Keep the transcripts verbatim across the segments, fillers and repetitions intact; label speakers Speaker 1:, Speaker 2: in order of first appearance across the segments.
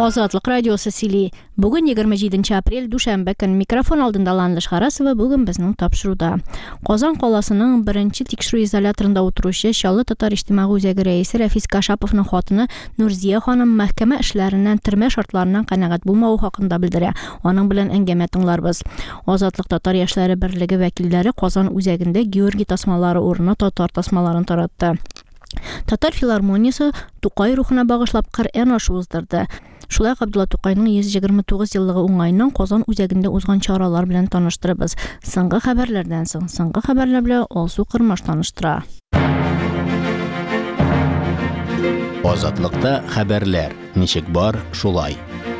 Speaker 1: Азатлык радиосы сөйли. Бүген егерме җиденче апрель дүшәмбе көн микрофон алдында Ландыш Харасова бүген безнең тапшыруда. Казан каласының беренче тикшерү изоляторында утыручы Чаллы татар иҗтимагый үзәге рәисе Рәфис Кашаповның хатыны Нурзия ханым мәхкәмә эшләреннән төрмә шартларыннан канәгать булмавы хакында белдерә. Аның белән әңгәмә тыңларбыз. Азатлык татар яшьләре берлеге вәкилләре Казан үзәгендә Георгий тасмалары урынына татар тасмаларын таратты. Татар филармониясе Тукай рухына багышлап Коръән ашу уздырды. Шулай Габдулла Тукайның йөз егерме тугыз еллыгы уңаеннан Казан үзәгендә узган чаралар белән таныштырабыз. Соңгы хәбәрләрдән соң соңгы хәбәрләр белән Алсу Кырмаш таныштыра.
Speaker 2: Азатлыкта хәбәрләр. Ничек бар, шулай.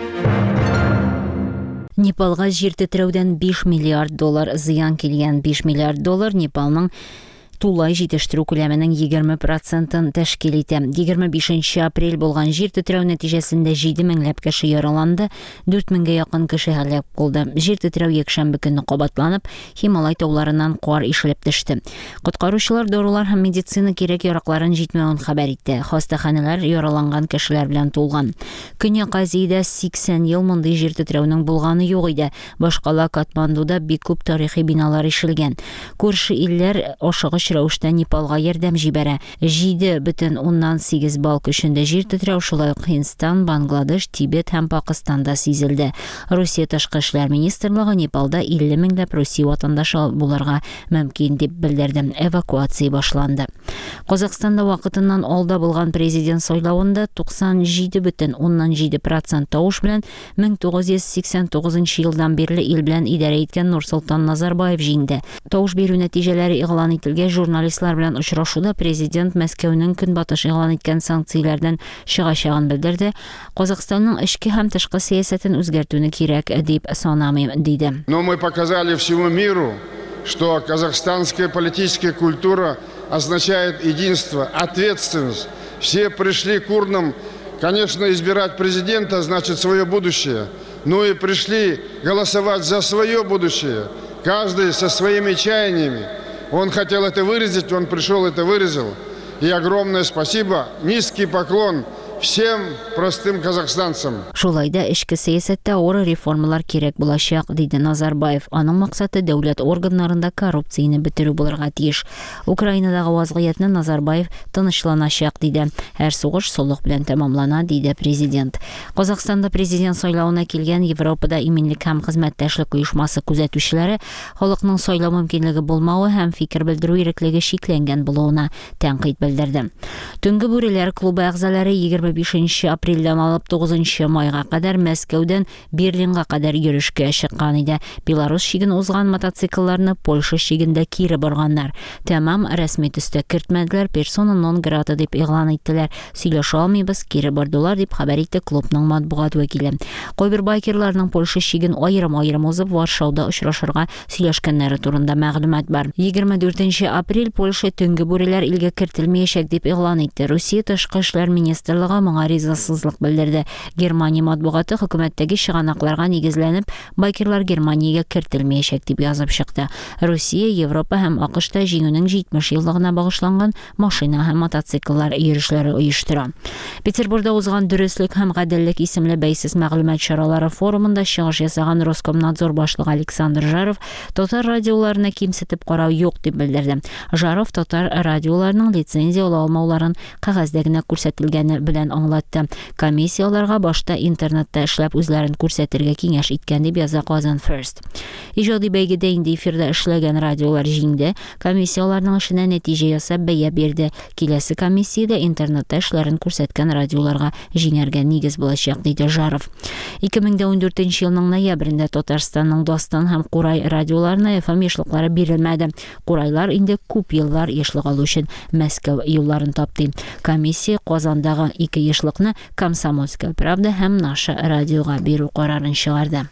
Speaker 3: Непалга җир тетрәүдән биш миллиард доллар зыян килгән. биш миллиард доллар Непалның тулай җитештерү күләменең егерме процентын тәшкил итә. егерме бишенче апрель булган җир тетрәү нәтиҗәсендә җиде меңләп кеше яраланды, дүрт меңгә якын кеше һәлак булды. Җир тетрәү якшәмбе көнне кабатланып, Хималай тауларыннан кар ишелеп төште. Коткаручылар дорулар һәм медицина кирәк-яракларын җитмәвен хәбәр итте. Хастаханәләр яраланган кешеләр белән тулган. Көньяк Азиядә сиксән ел мондый җир тетрәүнең булганы юк иде. Башкала Катмандуда бик күп тарихи биналар ишелгән. Күрше илләр ашыгыч рәвештә Непалга ярдәм җибәрә. җиде бөтен уннан сигез балл көчендә җир тетрәү шулай ук Һиндстан, Бангладеш, Тибет һәм Пакистанда сизелде. Русия ташкы эшләр министрлыгы Непалда илле меңләп Русия ватандашы булырга мөмкин дип белдерде. Эвакуация башланды. Казакстанда вакытыннан алда булган президент сайлавында туксан җиде бөтен уннан җиде процент тавыш белән мең тугыз йөз сиксән тугызынчы елдан бирле ил белән идарә иткән Нурсултан Назарбаев җиңде. Тавыш бирү нәтиҗәләре игълан ителгән журналистлар белән очрашуда президент Мәскәүнең көнбатыш игълан иткән санкцияләрдән чыгачагын белдерде. Казакстанның эчке һәм тышкы сәясәтен үзгәртүне кирәк дип санамыйм диде.
Speaker 4: Но мы показали всему миру, что казахстанская политическая культура означает единство, ответственность. Все пришли к урнам, конечно, избирать президента, значит, свое будущее. Ну и пришли голосовать за свое будущее. Каждый со своими чаяниями. Он хотел это выразить, он пришел, это выразил. И огромное спасибо, низкий поклон всем простым казахстанцам.
Speaker 3: Шулайда эчке сәясәттә авыр реформалар кирәк булачак, диде Назарбаев. Аның максаты дәүләт органнарында коррупцияны бетерү булырга тиеш. Украинадагы вазгыятны Назарбаев тынычланачак диде. Һәр сугыш солых белән тәмамлана, диде президент. Казакстанда президент сайлауына килгән Европада иминлек һәм хезмәттәшлек оешмасы күзәтүчеләре халыкның сайлау мөмкинлеге булмавы һәм фикер белдерү иреклеге шикләнгән булуына тәнкыйть белдерде. Төнге бүреләр клубы әгъзалары егерме бишенче апрельдән алып тугызынчы майга кадәр Мәскәүдән Берлинга кадәр йөрешкә чыккан иде. Беларус чиген узган мотоциклларны Польша чигендә кире барганнар. Тәмам рәсми төстә кертмәделәр, персона нон грата дип игълан иттеләр. Сөйләшә алмыйбыз, кире бардылар дип хәбәр итте клубның матбугат вәкиле. Кайбер байкерларның Польша чиген аерым-аерым узып Варшауда очрашырга сөйләшкәннәре турында мәгълүмат бар. егерме дүртенче апрель Польша төнге бүреләр илгә кертелмәячәк дип игълан итте. Русия ташкы эшләр министрлыгы моңа ризасызлык белдерде. Германия матбугаты хөкүмәттәге чыганакларга нигезләнеп, байкерлар Германиягә кертелмәячәк дип язып чыкты. Русия, Европа һәм АКШта җиңүнең җитмеш еллыгына багышланган машина һәм мотоцикллар йөрешләре оештыра. Петербургда узган дөрестлек һәм гаделлек исемле бәйсез мәгълүмат чаралары форумында чыгыш ясаган Роскомнадзор башлыгы Александр Жаров татар радиоларына кимсетеп карау юк дип белдерде. Жаров татар радиоларының лицензия ала алмауларын кагазьдә генә күрсәтелгәне белән аңлатты. Комиссияларга башта интернетта эшләп үзләрен күрсәтергә киңәш иткән дип яза Казан First. Иҗади бәйгедә инде эфирда эшләгән радиолар җиңде. Комиссияларның эшенә нәтиҗә ясап бәя бирде. Киләсе комиссиядә интернетта эшләрен күрсәткән радиоларга җиңәргә нигез булачак, диде Жаров. ике мең ундүртенче елның ноябрендә Татарстанның Дастан һәм Курай радиоларына эф эм ешлыклары бирелмәде. Курайлар инде күп еллар ешлык алу өчен Мәскәү юлларын тапты. Комиссия Казандагы ике ешлыкны Комсомольская правда һәм Наша радиога бирү карарын чыгарды.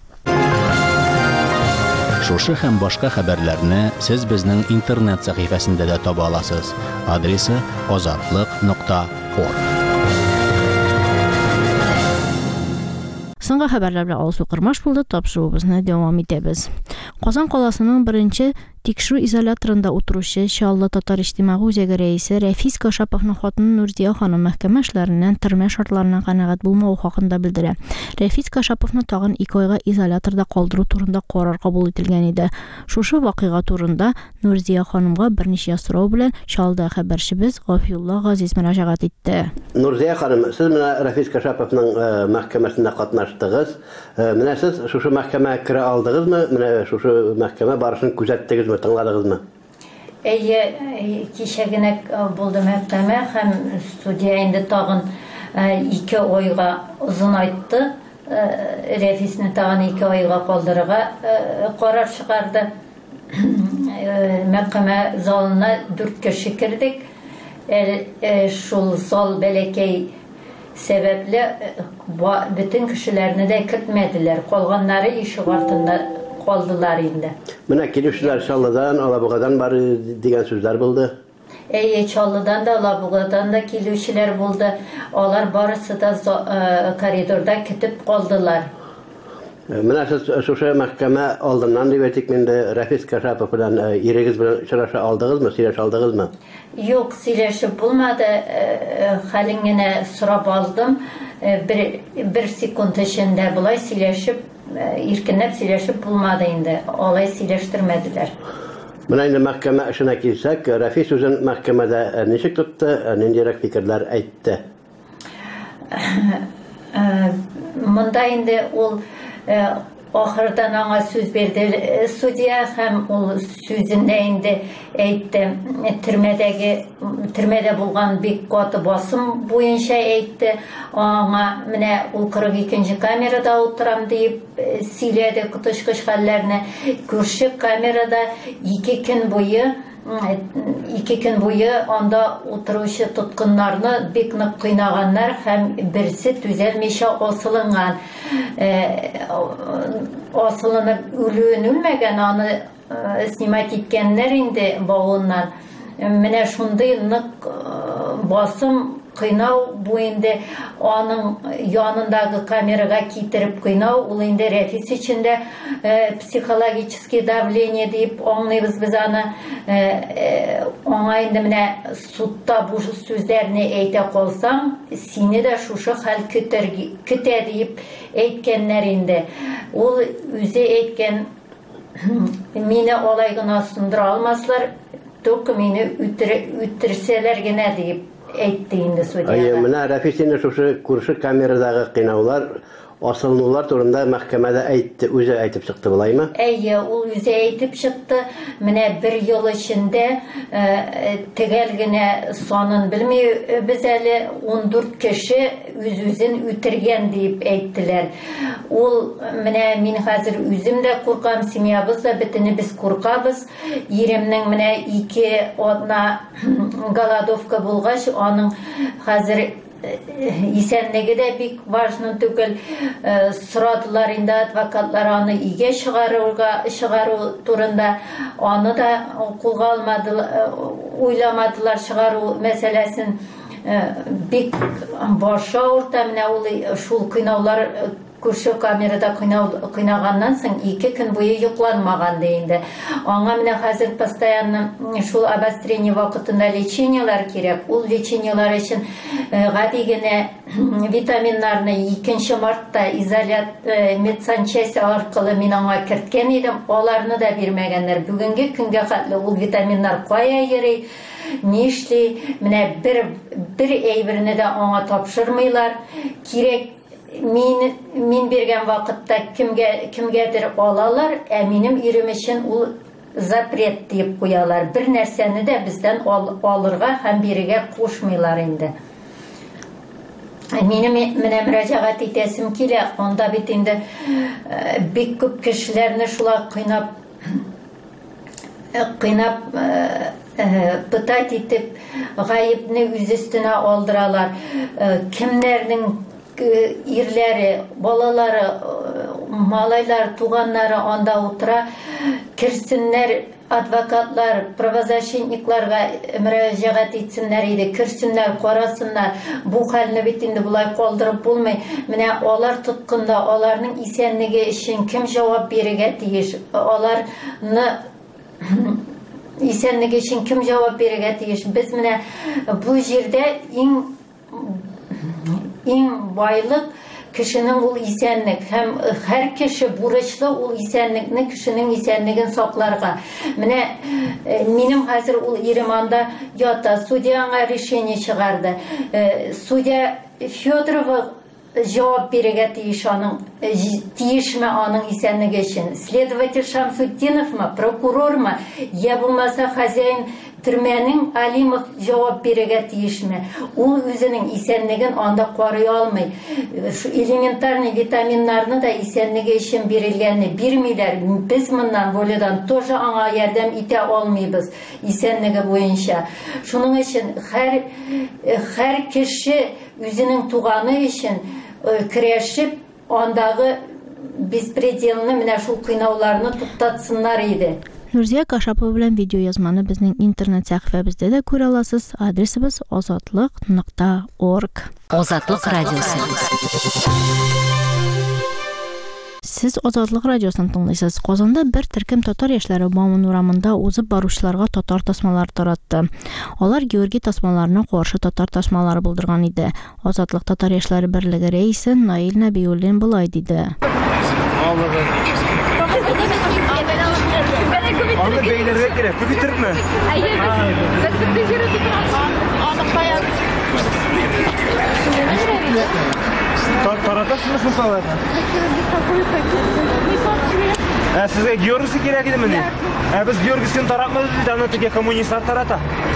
Speaker 2: Шушы һәм башка хәбәрләрне сез безнең интернет сәхифәсендә дә таба аласыз. Адресы азатлык нокта орг.
Speaker 1: Соңгы хәбәрләр белән Алсу Кырмаш булды, тапшыруыбызны дәвам итәбез. Казан каласының беренче Тикшерү изоляторында утыручы Чаллы татар иҗтимагый үзәге рәисе Рәфис Кашаповның хатыны Нурзия ханым мәхкәмә эшләреннән төрмә шартларына канәгать булмау хакында белдерә. Рәфис Кашаповны тагын ике айга изоляторда калдыру турында карар кабул ителгән иде. Шушы вакыйга турында Нурзия ханымга берничә сорау белән Чаллыда хәбәрчебез Гафиулла Газиз мөрәҗәгать итте.
Speaker 5: Нурзия ханым, сез менә Рәфис Кашаповның мәхкәмәсендә катнаштыгыз. Менә сез шушы мәхкәмә керә алдыгызмы? Менә шушы мәхкәмә барышын күзәттегезме, тыңладыгызмы?
Speaker 6: Әйе, кичә генә булды мәхкәмә һәм судья инде тагын ике айга озын айтты. Рәфисне тагын ике айга калдырырга карар чыгарды. Мәхкәмә залына дүрт кеше кирдек. Шул зал бәләкәй сәбәпле бөтен кешеләрне дә кертмәделәр. Калганнары ишек артында калдылар инде.
Speaker 5: Менә килүчеләр Чаллыдан, Алабугадан бары дигән сүзләр булды.
Speaker 6: Әйе, Чаллыдан да, Алабугадан да килүчеләр булды. Алар барысы да коридорда китеп калдылар.
Speaker 5: Менә сез шушы мәхкәмә алдыннан дип әйтик, инде Рәфис Кашапов белән ирегез белән очраша алдыгызмы, сөйләшә алдыгызмы?
Speaker 6: Юк, сөйләшеп булмады. Хәлен генә сорап алдым. Бер бер секунд эчендә булай сөйләшеп, иркенләп сөйләшеп булмады инде. Алай сөйләштермәделәр.
Speaker 5: Менә инде мәхкәмә эшенә килсәк, Рәфис үзен мәхкәмәдә ничек тотты, ниндирәк фикерләр әйтте?
Speaker 6: Монда инде ул ахырдан аңа сүз берде судья һәм ул сүзендә инде әйтте, төрмәдәге төрмәдә булган бик каты басым буенча әйтте. Аңа менә ул кырык икенче камерада утырам дип сөйләде котышкыч хәлләрне. Күрше камерада ике көн буе ике көн буе анда утыручы тоткыннарны бик нык кыйнаганнар һәм берсе түзәлмичә асылынган. Асылынып үлүен үлмәгән, аны снимать иткәннәр инде бауыннан. Менә шундый нык басым кыйнау бу инде аның янындагы камерага китереп кыйнау, ул инде Рәфис өчендә психологический давление дип аңлыйбыз без аны. Аңа инде менә судта бу сүзләрне әйтә калсаң, сине дә шушы хәл көтә дип әйткәннәр инде. Ул үзе әйткән, мине алай гына сындыра алмаслар, только мине үтерсәләр генә дип әйтте инде судья.
Speaker 5: Әйе, менә Рәфис инде шушы күрше камерадагы кыйнаулар, асылынулар турында мәхкәмәдә әйтте, үзе әйтеп чыкты булаймы?
Speaker 6: Әйе, ул үзе әйтеп чыкты. Менә бер ел эчендә төгәл генә санын белми без әле он дүрт кеше үз-үзен үтергән дип әйттеләр. Ул менә мин хәзер үзем дә куркам, семьябыз да бөтенебез куркабыз. Иремнең менә ике атна голодовка булгач, аның хәзер исәнлеге дә бик важны түгел. Сорадылар инде адвокатлар аны игә чыгаруга чыгару турында, аны да кулга алмадылар, уйламадылар чыгару мәсьәләсен. Бик башы авырта, менә ул шул кыйнаулар күрше камерада кыйнаганнан соң ике көн буе йокланмаган ди инде. Аңа менә хәзер постоянно шул обострение вакытында лечениялар кирәк. Ул лечениялар өчен гади генә витаминнарны икенче мартта изолят медсанчасть аркылы мин аңа керткән идем. Аларны да бирмәгәннәр. Бүгенге көнгә хәтле ул витаминнар кая йөри, нишли, менә бер бер әйберне дә аңа тапшырмыйлар. Кирәк Мин мин бергән вакытта кемгә кемгәдер алалар, ә минем ирем өчен ул запрет дип куялар. Бер нәрсәне дә бездән алырга һәм бирергә кушмыйлар инде. Минем менә мөрәҗәгать итәсем килә, анда бит инде бик күп кешеләрне шулай кыйнап кыйнап пытать итеп гаепне үз өстенә алдыралар. Кемнәрнең ирләре, балалары, малайлар, туганнары анда утыра, кирсеннәр, адвокатлар, правозащитникларга мөрәҗәгать итсеннәр иде, кирсеннәр, карасыннар, бу хәлне бит инде булай калдырып булмый. Менә алар тоткында, аларның исәнлеге өчен кем җавап бирергә тиеш? Аларны исәнлеге өчен кем җавап бирергә тиеш? Без менә бу җирдә иң иң байлык кешенең ул исәнлек һәм һәр кеше бурычлы ул исәнлекне, кешенең исәнлеген сакларга. Менә минем хәзер ул Иреманда ята, судья аңа решение чыгарды. Судья Федорова җавап бирергә тиеш аның, тиешме аның исәнлеге өчен. Следователь Шамсутдиновмы, прокурормы, я булмаса хозяин төрмәнең Алимов җавап бирергә тиешме? Ул үзенең исәнлеген анда карый алмый. Элементарный витаминнарны да исәнлеге өчен бирелгәнне бирмиләр. Без моннан волядан тоже аңа ярдәм итә алмыйбыз исәнлеге буенча. Шуның өчен һәр һәр кеше үзенең туганы өчен көрәшеп, андагы беспределны, менә шул кыйнауларны туктатсыннар иде.
Speaker 1: Нурзия Кашапова белән видео язманы безнең интернет сәхифәбездә дә күрә аласыз. Адресыбыз озатлык нокта орг.
Speaker 3: Озатлык радиосы.
Speaker 1: Сез Азатлык радиосын тыңлыйсыз. Казанда бер төркем татар яшьләре Бауман урамында узып баручыларга татар тасмалары таратты. Алар Георгий тасмаларына каршы татар тасмалары булдырган иде. Азатлык татар яшьләре берлеге рәисе Наил Нәбиуллин булай диде.
Speaker 7: Аны бейләргә кирәк, күп итерме? Әйе, без без җирдә торган анык баян. Таратасызмы шунда? Ә сезгә Георгий кирәк идеме ни? Ә без Георгийсын таратмабыз, аны теге коммунистлар тарата.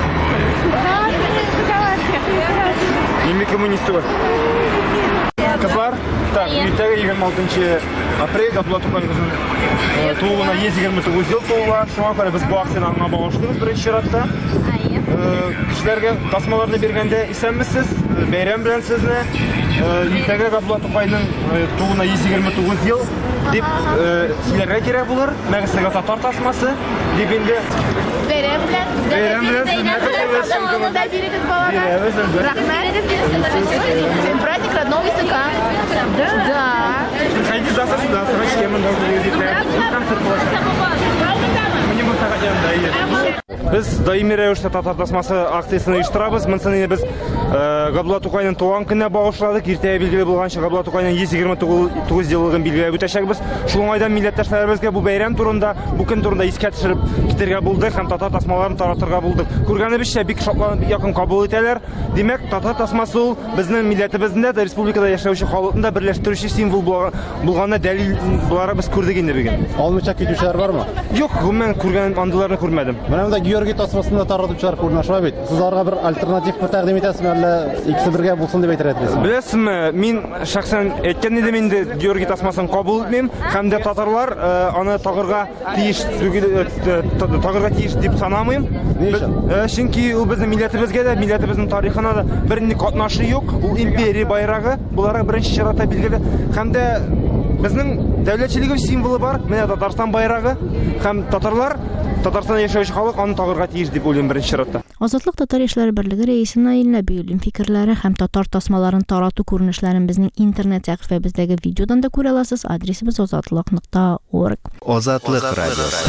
Speaker 7: Ими коммунисты бар. Кызлар, так, иртәгә егерме алтынчы апрель Абдулла Тукайның тууына йөз егерме тугыз ел туула. Шуңа күрә без бу акцияны аңа багышлыйбыз беренче чиратта. Кешеләргә тасмаларны биргәндә исәнмесез, бәйрәм белән сезне. Иртәгә Абдулла Тукайның тууына йөз егерме тугыз ел дип сөйләргә кирәк булыр. Мәгълүматка татар тасмасы дип инде бәйрәм белән бәйрәм белән
Speaker 8: праздник родного языка. Да.
Speaker 7: Приходи завтра сюда, с врачем, он должен ездить на концерт. Biz daimi рәвештә татар тасмасы акциясына оештырабыз. Монсын без Габдулла Тукайның туган көненә багышладык. Иртәгә билгеле булганча Габдулла Тукайның йөз егерме тугыз еллыгын билгеләп үтәчәкбез. Шул уңайдан милләттәшләребезгә бу бәйрәм турында, бу көн турында искә төшереп китәргә булдык һәм татар тасмаларын таратырга булдык. Күргәнебезчә бик шатланып, бик якын кабул итәләр. Димәк, татар тасмасы ул безнең милләтебездә дә, республикада яшәүче халыкны да берләштерүче символ булганына дәлил булары без күрдек инде бүген.
Speaker 9: Алмыйча китүчеләр бармы?
Speaker 7: Юк, мен күргән андыйларны күрмәдем.
Speaker 9: Менә монда Георгий тасмасында таратучылар күренешә бит. Сез аларга бер альтернатив тәкъдим итәсезме, әллә икесе бергә булсын дип әйтәсезме?
Speaker 7: Беләсезме, мин шәхсән әйткән идем инде Георгий тасмасын кабул итмим, һәм дә татарлар аны тагырга тиеш түгел, тагырга тиеш дип санамыйм. Чөнки ул безнең милләтебезгә дә, милләтебезнең тарихына да бернинди катнашы юк. Ул империя байрагы, буларга беренче чиратта билгеле. Һәм дә безнең дәүләтчелеге символы бар. Менә Татарстан байрагы һәм татарлар, Татарстанда яшәүче халык аны тагырга тиеш дип уйлыйм беренче чиратта.
Speaker 1: Азатлык татар яшьләре берлеге рәисе Наил Нәбиуллин фикерләре һәм татар тасмаларын тарату күренешләрен безнең интернет сәхифәбездәге видеодан да күрә аласыз. Адресыбыз озатлык нокта орг.
Speaker 2: Озатлык радиосы.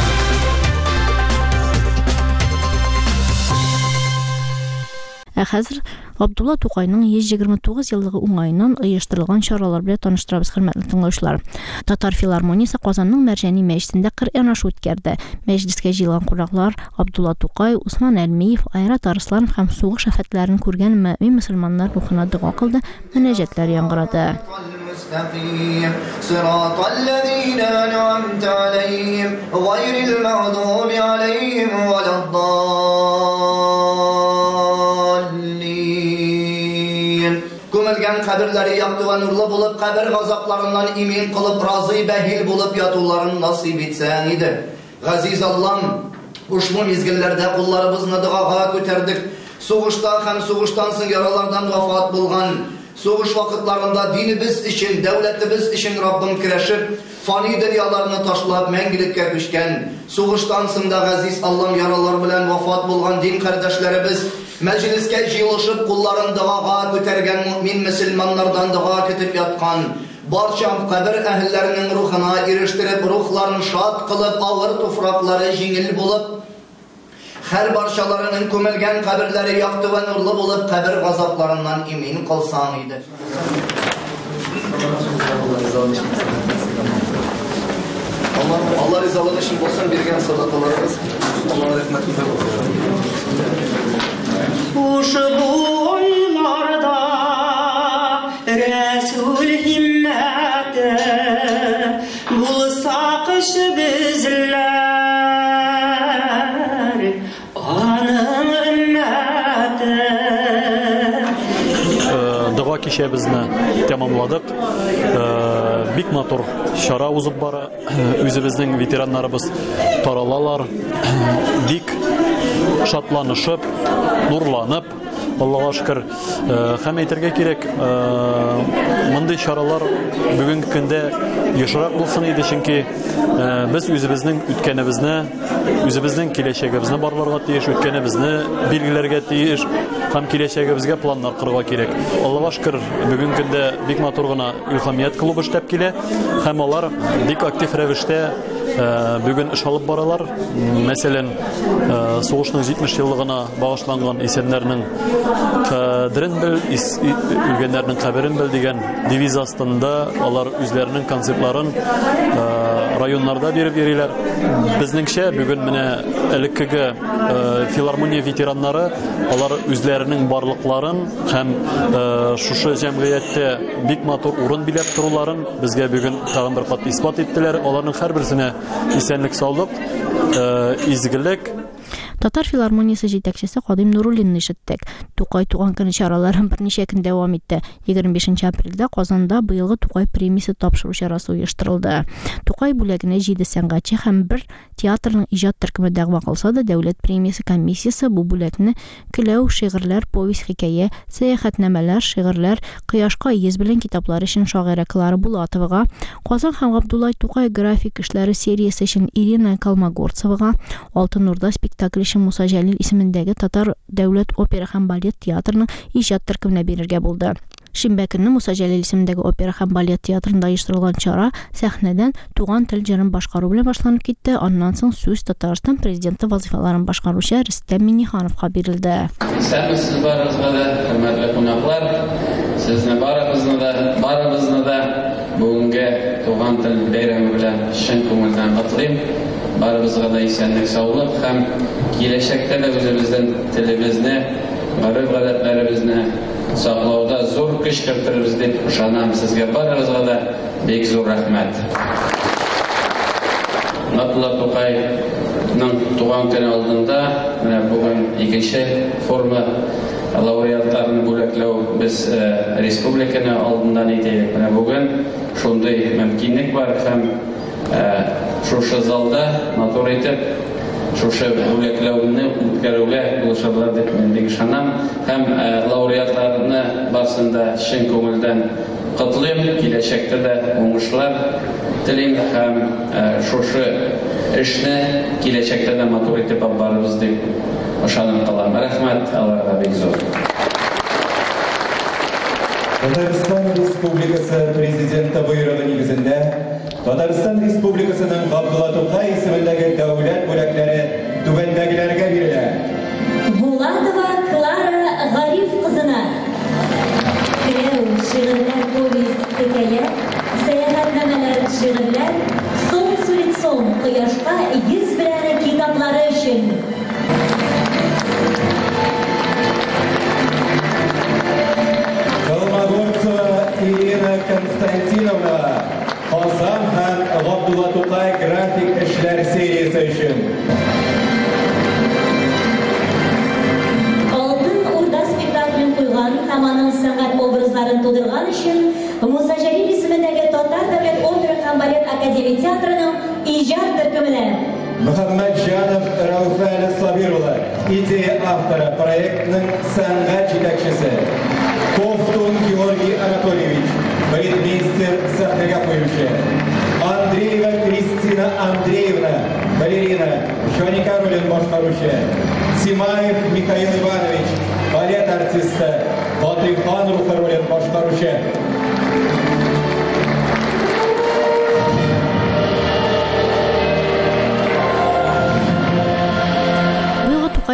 Speaker 1: Ә хәзер Абдулла Тукайның йөз егерме тугыз еллыгы уңаеннан оештырылган чаралар белән таныштырабыз, хөрмәтле тыңлаучылар. Татар филармониясе Казанның Мәрҗани мәчетендә Коръән ашу үткәрде. Мәҗлескә җыелган кунаклар Абдулла Тукай, Усман Әлмиев, Айрат Арслан һәм сугыш афәтләрен күргән мөэмин мөселманнар рухына дуа кылды, мөнәҗәтләр яңгырады.
Speaker 10: صراط الذين أنعمت عليهم غير المغضوب عليهم ولا الضالين. Күмелгән каберләре якты ва нурлы булып, кабер газапларыннан имин кылып, разый бәһил булып ятуларын насыйп итсәң иде. Газиз Аллам, ушму мизгилләрдә кулларыбызны дуага күтәрдек. Сугышта һәм сугыштан соң яралардан вафат булган, сугыш вакытларында динебез өчен, дәүләтебез өчен Раббым көрәшеп, фани дөньяларны ташлап мәңгелеккә күчкән, сугыштан соң да газиз Аллам яралар белән вафат булган дин кардәшләребез мәҗлескә җыелышып, кулларын дуага күтәргән мөэмин мөселманнардан дуа көтеп яткан, Barcham kabir ehillerinin ruhuna eriştirip ruhlarını şad kılıp ağır tufrakları jingil bulup her barşalarının kömülgen kabirleri yaktı ve nurlu bulup kabir gazaplarından emin kılsan idi. Allah, Allah rızalığı için olsun birgen sadakalarımız. Allah'a rahmetli olsun.
Speaker 11: Uşu boylarda Resul himmeti bulsa kış bizler anın ümmeti.
Speaker 12: Dua kişemizni tamamladık. Bik motor şara uzub bara. Özümüzдің veteranlarımız taralalar. Dik şatlanışıp, nurlanıp, Allah'a şükür. Hem eterge gerek mınday şaralar bugün günde yaşarak olsun idi çünkü biz özümüzдің ütkenibizni, özümüzдің келешегибизни barlarga tiyiş, ütkenibizni belgilerge tiyiş, hem келешегибизге planlar qırıga gerek. Allah'a şükür bugün günde bik motorguna ilhamiyat klubu işlep kile, hem onlar dik aktif revişte bugün iş alıp baralar. Mesela soğuşның жетимиш yıllığına bağışlangan esenlerinin kadrin bil, ülgenlerinin kaberin bil degen deviz astında onlar özlerinin konseptlerin rayonlarda berip veriler. Bizningse bugün mine elikki filarmoniya veteranları onlar özlerinin barlıkların hem şuşu cemiyette bik motor urun bilep turuların bizge bugün tağın bir kat ispat ettiler. Onların her birisine esenlik sağlık, izgilik.
Speaker 1: Татар филармониясы жетекчиси Кадим Нуруллинни ишеттик. Тукай туган күнү чаралары бир нече күн дәвам итте. егерме бешенче апрелде Казанда быйылгы Тукай премиясы тапшыруу чарасы уюштурулду. Тукай бүлегине жети сәнгатчы һәм бер театрның иҗат төркеме дәгъва кылса да, дәүләт премиясы комиссиясы бу бүлекне көләү шигырьләр, повесть, хикәя, сәяхәтнамәләр, шигырьләр, Кояшка йөз белән китаплары өчен шагыйрә Клара Булатовага, Казан һәм Габдулла Тукай график эшләре сериясе өчен Ирина Калмагорцевага, Алтын Урда спектакль өчен Муса Җәлил исемендәге Татар дәүләт опера һәм балет театрының иҗат төркеменә бирергә булды. Шимбә көнне Муса Җәлил исемендәге опера һәм балет театрында оештырылган чара сәхнәдән туган тел җырын башкару белән башланып китте. Аннан соң сүз Татарстан президенты вазифаларын башкаручы Рөстәм Миңнехановка бирелде.
Speaker 13: Сәмсез барыгызга да, хөрмәтле кунаклар, сезне барыгызны да, барыгызны да бүгенге туган тел бәйрәме белән чын күңелдән котлыйм. Барыбызга да исәнлек, саулык һәм киләчәктә дә үзебезнең телебезне, гореф-гадәтләребезне саклауда зур көч керттербез дип ышанам. Сезгә барыгызга да бик зур рәхмәт. Габдулла Тукайның туган көне алдында менә бүген икенче форма лауреатларын бүләкләү без республиканы алдыннан итәек. Менә бүген шундый мөмкинлек бар һәм шушы залда матур итеп шушы бүләкләүне үткәрүгә булышырлар дип мин бик ышанам һәм лауреатларны барсында чын күңелдән котлыйм. Киләчәктә дә уңышлар телим һәм шушы эшне киләчәктә дә матур итеп алып барабыз дип ышанып калам. Рәхмәт, Аллага бик зур.
Speaker 14: Татарстан Республикасы президенты буйрыгы нигезендә Татарстан Республикасының Габдулла Тукай исемендәге дәүләт бүләкләре түбәндәгеләргә бирелә.
Speaker 15: Булатова Клара Гариф кызына көләү шигырьләр, повесть, хикәя, сәяхәтнамәләр, шигырьләр, соң сүрит соң Кояшка йөз белән китаплары өчен.
Speaker 14: Калмагорцева Ирина Константиновна Казан һәм Габдулла Тукай график эшләр сериясе өчен.
Speaker 15: Алтын Урда спектаклен куйган һәм аның сәнгать образларын тудырган өчен Муса Җәлил исемендәге Татар дәүләт опера һәм балет академия театрының иҗат төркеменә.
Speaker 14: Мөхәммәтҗанов Рауфәле Сабирулы, идея авторы, проектның сәнгать җитәкчесе. Ковтун Георгий Анатольевич, балетмейстер, сәхнәгә куючы. Андреева Кристина Андреевна, балерина, Жоника ролен башкаручы. Симаев Михаил Иванович, балет артисты, Батыйхан рухы ролен башкаручы.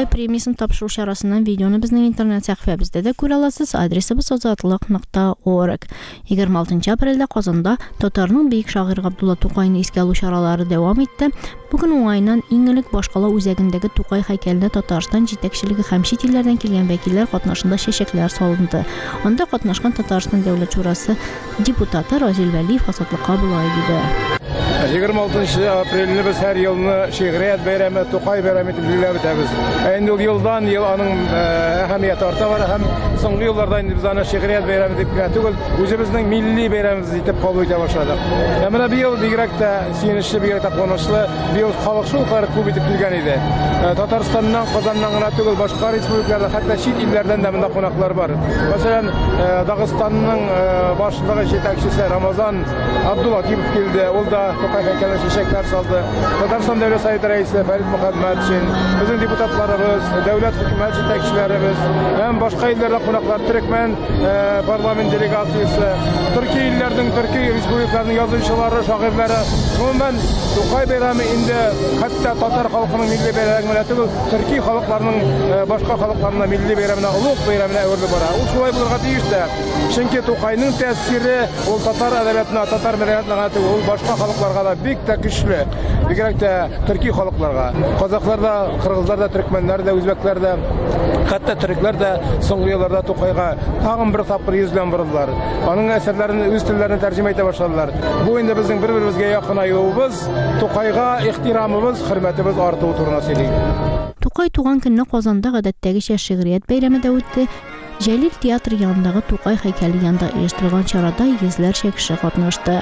Speaker 1: Тукай премиясын тапшыру чарасынан видеоны безнең интернет сәхифәбездә дә күрә аласыз. Адресыбыз озатлык нокта орг. егерме алтынчы апрельдә Казанда татарның бөек шагыйрь Габдулла Тукайны искә алу чаралары дәвам итте. Бүген уңайнан иң элек Башкала үзәгендәге Тукай һәйкәленә Татарстан җитәкчелеге һәм чит илләрдән килгән вәкилләр катнашында чәчәкләр салынды. Анда катнашкан Татарстан дәүләт шурасы депутаты Разил Вәлиев Азатлыкка булай диде.
Speaker 16: егерме алтынчы апрельне без һәр елны Шигърият бәйрәме, Тукай бәйрәме итеп билгеләп үтәбез. Инде ул елдан ел аның әһәмияте арта бара һәм соңгы елларда инде biz аны Шигърият бәйрәме дип кенә түгел, үзебезнең милли бәйрәмебез итеп кабул итә башладык. Ә менә бу ел бигрәк тә сөенечле, бигрәк тә куанычлы, бу ел халык шул кадәр күп итеп килгән иде. Татарстаннан, Казаннан гына түгел, башка республикаларда, хәтта чит илләрдән дә монда кунаклар бар. Мәсәлән, Дагыстанның башлыгы җитәкчесе Рамазан Абдуллатипов килде. Ул да Тукай һәйкәленә чәчәкләр салды. Татарстан Дәүләт Советы рәисе Фәрит Мөхәммәтшин, безнең депутатларыбыз, дәүләт хөкүмәт җитәкчеләребез һәм башка илләрдә кунаклар, Төрекмән парламент делегациясе, Төркия илләрнең, Төркия республикаларының язучылары, шагыйрьләре. Гомумән, Тукай бәйрәме инде хәтта татар халкының милли бәйрәме түгел, Төрки халыкларының башка халыкларның милли бәйрәменә, улуг бәйрәменә әверелеп бара. Ул шулай булырга тиеш тә. Чөнки Тукайның тәэсире ул татар әдәбиятына, татар мәдәниятына түгел, ул башка халыкларга да бик тә көчле. Бигрәк тә Төрки халыкларга. Казаклар да, кыргызлар да, төрекмәннәр дә, үзбәкләр дә, хәтта төрекләр дә соңгы елларда Тукайга тагын бер тапкыр йөз белән борылдылар. Аның әсәрләрен үз телләренә тәрҗемә итә башладылар. Бу инде безнең бер-беребезгә якынаюыбыз, Тукайга ихтирамыбыз, хөрмәтебез артуы турында сөйли.
Speaker 1: Тукай туган көнне Казанда гадәттәгечә Шигърият бәйрәме дә үтте. Җәлил театры янындагы Тукай һәйкәле янында оештырылган чарада йөзләрчә кеше катнашты.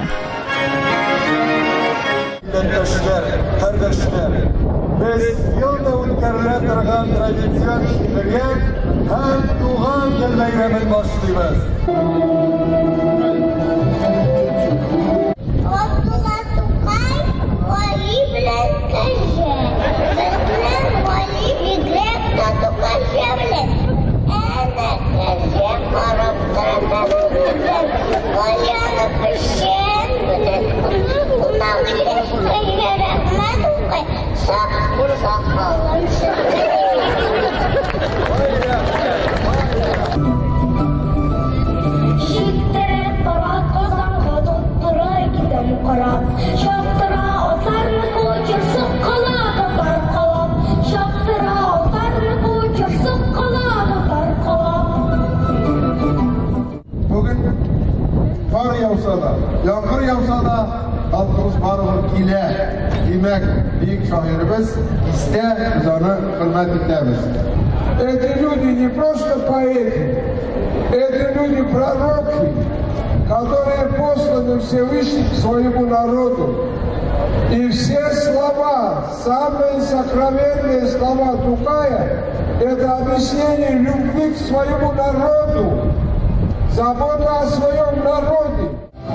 Speaker 17: Без елда үткәрелә торган традицион Шигърият һәм туган көн бәйрәмен башлыйбыз.
Speaker 18: Габдулла Тукай вали белән кәҗә. Без белән вали бигрәк тә Тукайча белән. Әнә кәҗә карап тора. Валияны пешен белән. Унан кәҗә яракман Тукай. Сак сакалын
Speaker 17: Bugün kar yağsa da, yağmur yağsa da halkımız barıbır kile. Demek büyük şairimiz iste biz onu hürmet ederiz.
Speaker 19: Эти люди не просто поэты, это люди пророки, которые посланы Всевышним к своему народу. И все слова, самые сокровенные слова Тукая, это объяснение любви к своему народу, забота о своем народе.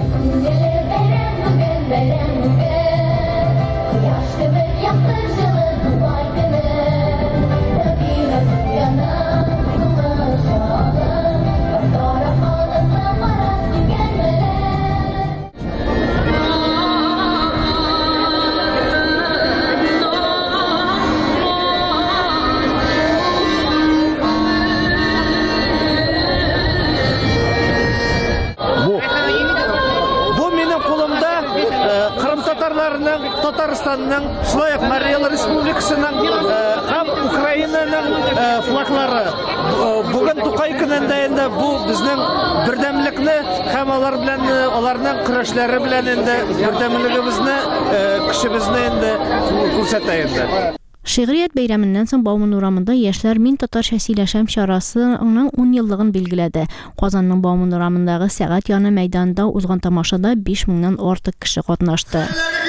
Speaker 20: Татарстанның, шулай ук Мария Республикасының һәм Украинаның флаглары. Бүген Тукай көнендә инде бу безнең бердәмлекне һәм алар белән аларның көрәшләре белән инде бердәмлегебезне, кешебезне инде күрсәтә инде.
Speaker 1: Шигърият бәйрәменнән соң Бауман урамында яшьләр Мин татарча сөйләшәм чарасының ун еллыгын билгеләде. Казанның Бауман урамындагы Сәгать яны мәйданында узган тамашада биш меңнән артык кеше катнашты.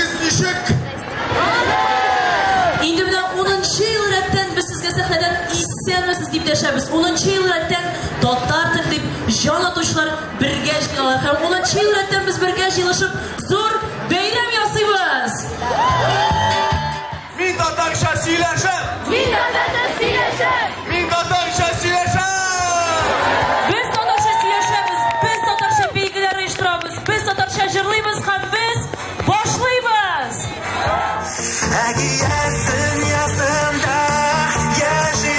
Speaker 21: Инде менә унынчы ел рәттән без сезгә сәхнәдән исәнмесез дип дәшәбез. унынчы ел рәттән татар тел дип җан атучылар бергә җыелалар. Һәм унынчы ел рәттән без бергә җыелышып зур бәйрәм ясыйбыз.
Speaker 22: Мин татарча сөйләшәм. Мин татарча сөйләшәм. Мин татарча сөйләшәм.
Speaker 21: Без татарча сөйләшәбез. Без татарча билгеләр оештырабыз. Без татарча җырлыйбыз һәм без башлыйбыз.
Speaker 22: Әгият дөньясында яши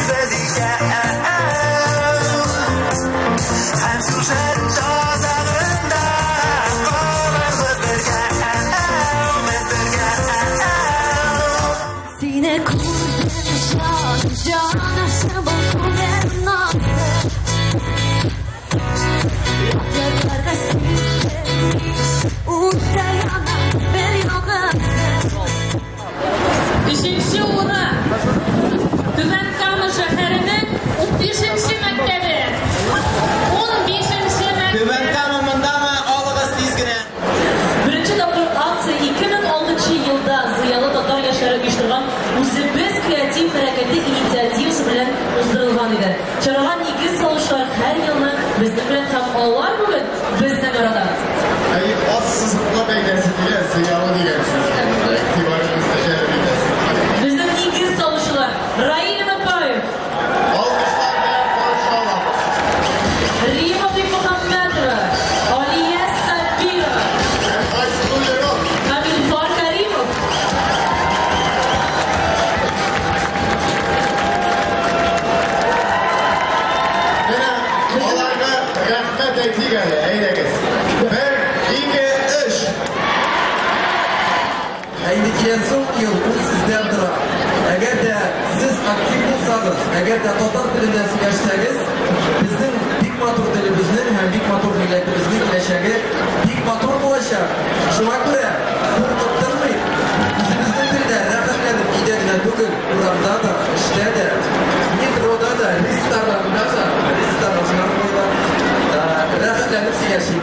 Speaker 21: үзебез креатив хәрәкәте инициативасы белән уздырылган иде. Чарага нигез салучылар һәр елны безнең белән һәм алар бүген безнең арада.
Speaker 4: Әй, ассызлыклы бәйгәсе дигән, зыялы дигән сүз. Игътибарыгызны җәлеп итәсез.
Speaker 21: Безнең нигез салучылар Раил Мәпаев.
Speaker 4: Алкышлар белән каршы алабыз.
Speaker 21: Рима Бимөхәммәтова, Алия Сабирова. Һәм Илфар Кәримов.
Speaker 4: Аларга рәхмәт әйтик әле, әйдәгез. Бер, ике, өч.
Speaker 5: Әйді келсін ел бұл сізден тұра. Әгер де сіз актив болсаңыз, әгер де татар тілінде сөйләшсәгез, біздің бик матур телебезнең һәм бик матур милләтебезнең киләчәге бик матур булачак. Шуңа күрә куркытмый, үзебезнең телдә рәхәтләнеп өйдә генә түгел, урамда да, эштә дә, метрода да, рестораннарда да, рестораннарда да рәхәтләнеп сөйләшик.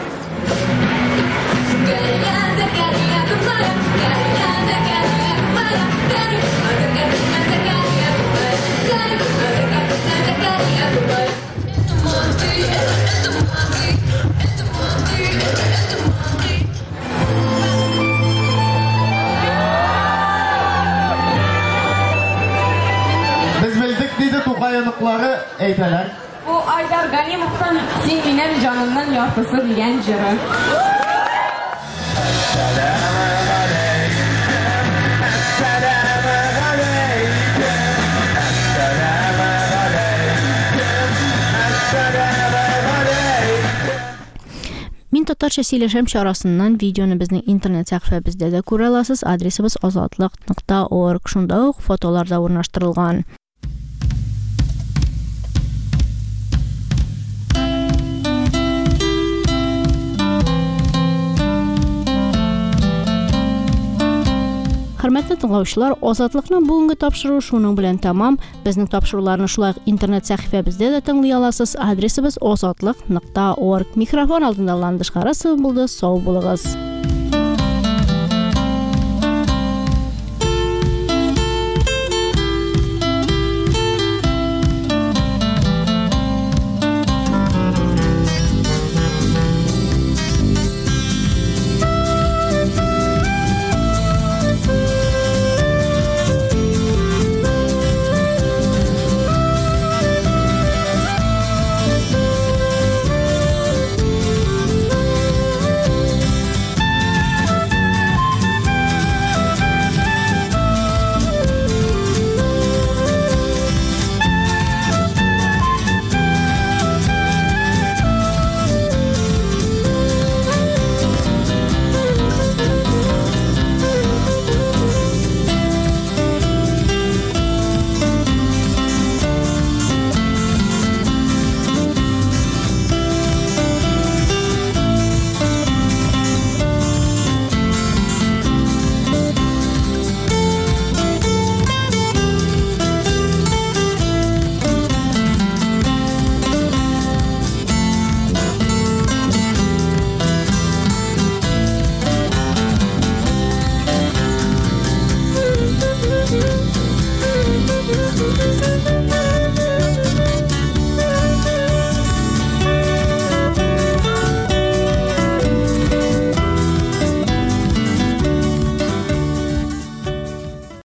Speaker 4: Biz bildik diye Tokay'ınıkları eyteler.
Speaker 8: Bu Aydar Ganimov'tan "Sen benim canımdan yartısı" diyen jırı.
Speaker 1: Мин татарча сөйләшәм чарасыннан видеоны безнең интернет сәхифәбездә дә күрә аласыз. Адресыбыз азатлык нокта орг. Шунда ук фотолар да урнаштырылган. Хөрмәтле тыңлаучылар, Азатлыкның бүгенге тапшыруы шуның белән тәмам. Безнең тапшыруларны шулай интернет сәхифәбездә дә тыңлый аласыз. Адресыбыз азатлык нокта орг. Микрофон алдында Ландыш Харасова булды. Сау булыгыз.